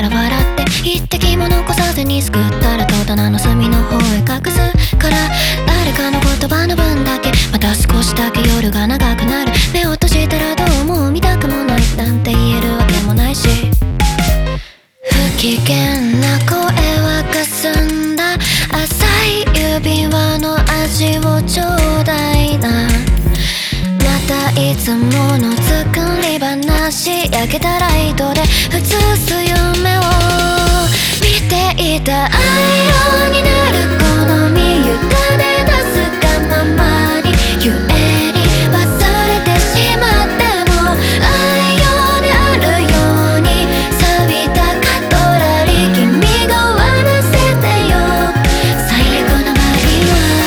ら笑って一滴も残さずに救ったら戸棚の隅の方へ隠すから、誰かの言葉の分だけまた少しだけ夜が長くなる。目を閉じたらどう思う見たくもないなんて言えるわけもないし、不機嫌な声はかすんだ浅い指輪の味をちょうだいな。またいつもの作り話焼けたライトで映す夢を見ていた。愛用になる好み委ね出すがままにゆえに忘れてしまっても、愛用であるように錆びたカトラリー君が笑せてよ最後のマリ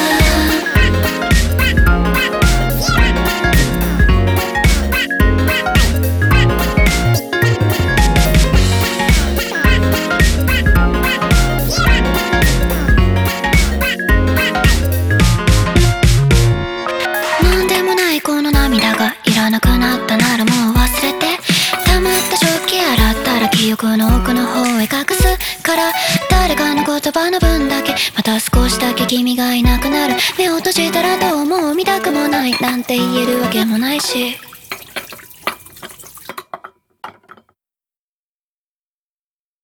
なんでもないこの涙がいらなくなったならもう忘れて、溜まった食器洗ったら記憶の奥の方へ隠すから、誰かの言葉の分だけまた少しだけ君がいなくなる。目を閉じたらどう思う見たくもないなんて言えるわけもないし。